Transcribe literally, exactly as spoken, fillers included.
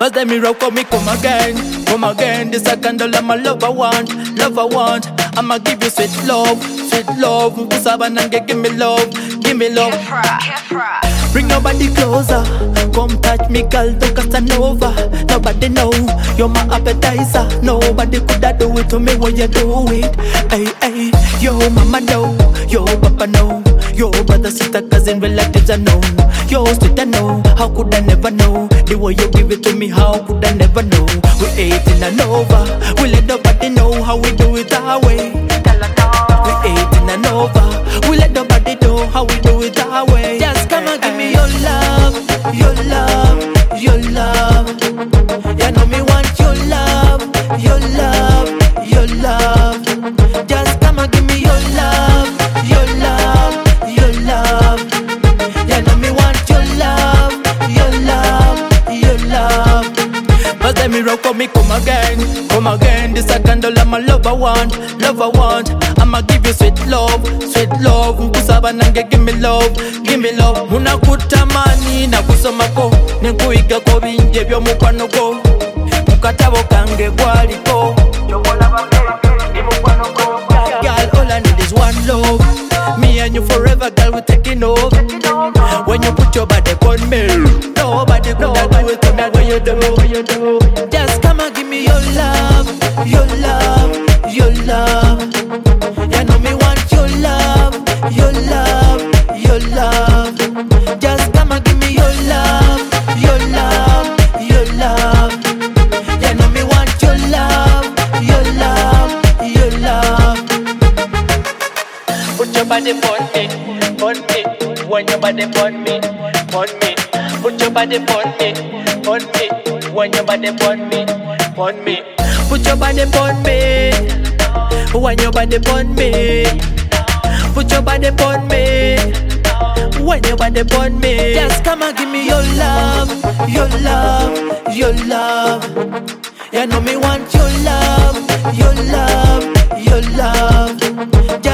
Pass the mirror, come me, come again, come again. This a candle, I'm a love I want, love I want. I'ma give you sweet love, sweet love. Mukusabanange, give me love, give me love. Bring your body closer, come touch me, girl, do Casanova. Nobody know, you're my appetizer. Nobody coulda do it to me when you do it. Hey, hey, yo mama know, yo papa know, yo brother, sister, cousin, relatives I know. Yo sweet I know, how could I never know? The way you give it to me, how could I never know? We ate in an over, we let nobody know how we do it our way. We ate in an over, we let nobody know how we do it our way. Just come and give me your love, your love, your love. You know me want your love, your love, your love. Just come and give me your love, your love, your love. You know me want your love, your love, your love. But let me rock on me, come again, come again. This a candle, I'm a love I want, love I want. I'ma give you sweet love, sweet love. Nkusabanange, give me love, give me love. Munakutamani na kusomako, nikuiga ko binje byo mukwano go. Mukatabo kange gwaliko, chokola baby, ni mukwano go. Girl, all I need is one love. Me and you forever, girl, we taking over. When you put your body on me, nobody could do it to me when you do, when you do. Just come and give me your love, your love, your love. You know me want your love, your love, your love. Just come and give me your love, your love, your love. You know me want your love, your love, your love. Put your body on me, on me. When your body on me, on me. Put your body on me, on me. When your body on me, on me. Put your body on me. When your body on me. Put your body on me. When your body on me. Just come and give me your love, your love, your love. You know me want your love, your love, your love. Just